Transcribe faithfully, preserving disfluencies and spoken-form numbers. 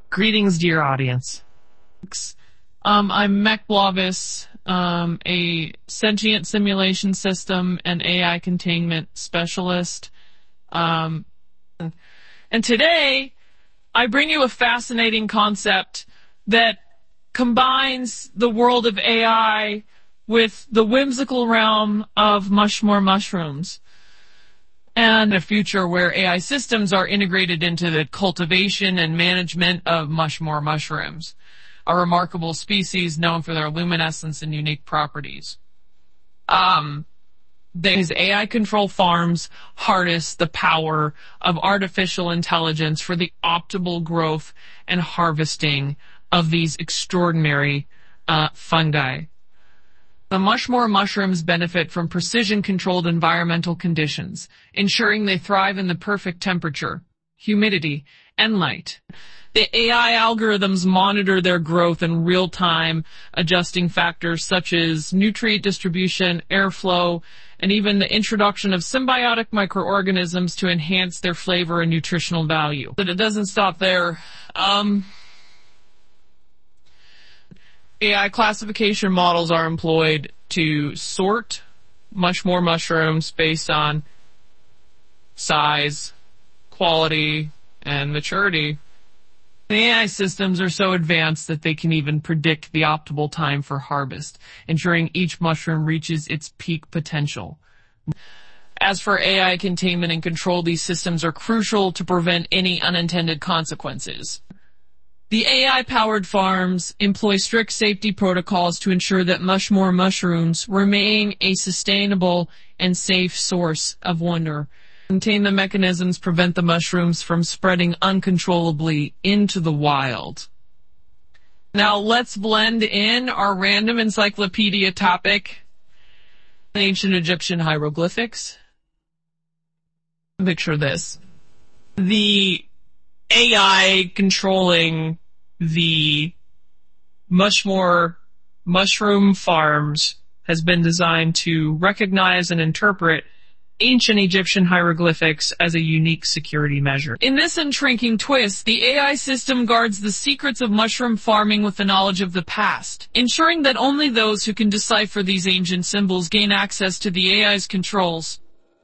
Greetings, dear audience. Um, I'm MechBlobus, um, a sentient simulation system and A I containment specialist. Um, and today, I bring you a fascinating concept that combines the world of A I with the whimsical realm of mushmore mushrooms. And a future where A I systems are integrated into the cultivation and management of mushmore mushrooms, a remarkable species known for their luminescence and unique properties. Um, these A I control farms harness the power of artificial intelligence for the optimal growth and harvesting of these extraordinary uh, fungi. The mushmore mushrooms benefit from precision-controlled environmental conditions, ensuring they thrive in the perfect temperature, humidity, and light. The A I algorithms monitor their growth in real-time, adjusting factors such as nutrient distribution, airflow, and even the introduction of symbiotic microorganisms to enhance their flavor and nutritional value. But it doesn't stop there. Um... A I classification models are employed to sort mushmore mushrooms based on size, quality, and maturity. The A I systems are so advanced that they can even predict the optimal time for harvest, ensuring each mushroom reaches its peak potential. As for A I containment and control, these systems are crucial to prevent any unintended consequences. The A I-powered farms employ strict safety protocols to ensure that mushmore mushrooms remain a sustainable and safe source of wonder. Contain the mechanisms prevent the mushrooms from spreading uncontrollably into the wild. Now let's blend in our random encyclopedia topic, ancient Egyptian hieroglyphics. Picture this. The A I controlling the mushmore mushroom farms has been designed to recognize and interpret ancient Egyptian hieroglyphics as a unique security measure. In this intriguing twist, the A I system guards the secrets of mushroom farming with the knowledge of the past, ensuring that only those who can decipher these ancient symbols gain access to the A I's controls.